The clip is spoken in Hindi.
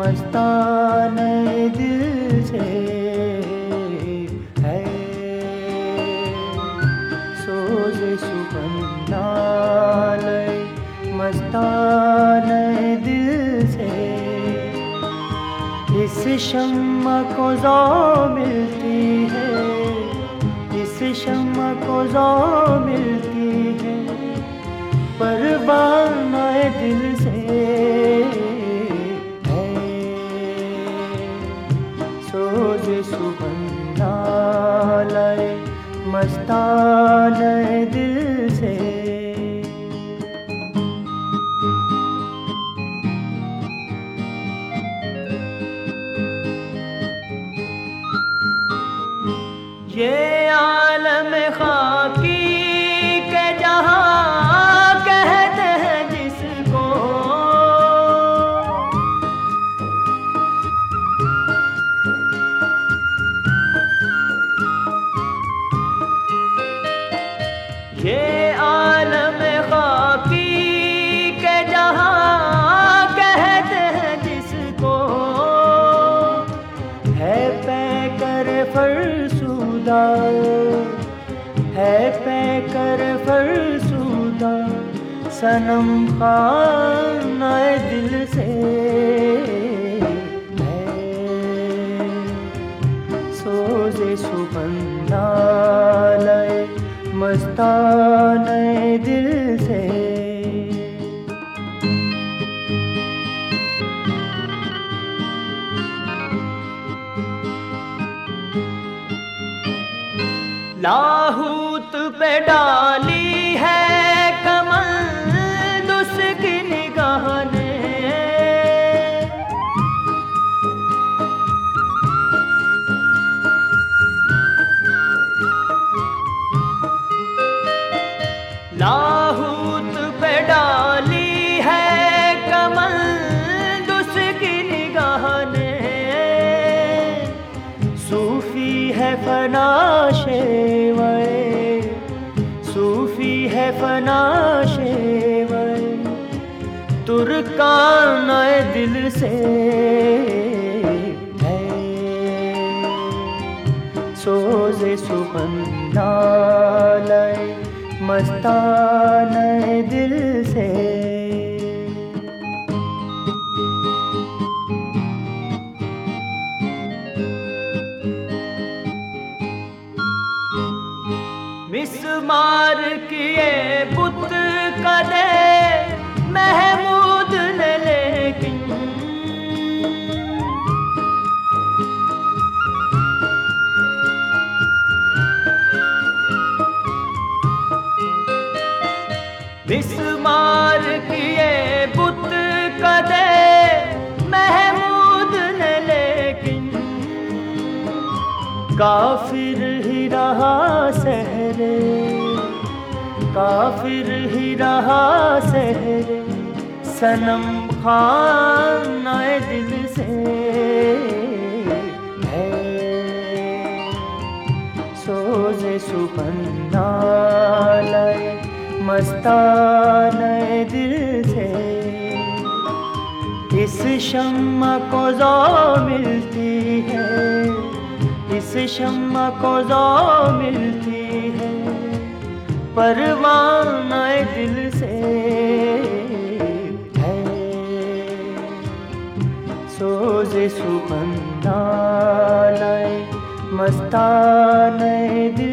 मस्ताने दिल से है सोज सुगंधालय मस्ताने दिल से। इस शम्मा को ज़ौ मिलती है, इस शम्मा को ज़ौ मिलती है परवानाए दिल से है सोज सुगंधालय मस्ताने दिल से। ये आलम खाकी के जहाँ कहते हैं जिसको, ये आलम खाकी के जहाँ कहते हैं जिसको, है पैकर फरसूदा, है पैकर फरसूदा सनम खानाए दिल से है सोज़े सुगंधालय मस्ताने दिल से। लाहूत पे डाली है कमल उसकी निगाह ने, लाहूत पे डाली है कमल उसकी निगाह ने। सूफी है फना शेवै, सूफी है फना शेवै तुर्कानाए दिल से है सोज़े सुगंधालय मस्ताने दिल से। मिस्मार किए बुत कदे महमूद ने लेकिन, मिस्मार किए बुत कदे महमूद ने लेकिन, काफिर ही रहा सहरे, काफिर ही रहा सहरे सनम खानाए दिल से है सोज़े सुगंधालय मस्ताने दिल से। इस शम्मा को ज़ौ मिलती है, इस शम्मा को ज़ौ मिलती है परवानाए दिल से है सोज़े सुगंधालय मस्ताने दिल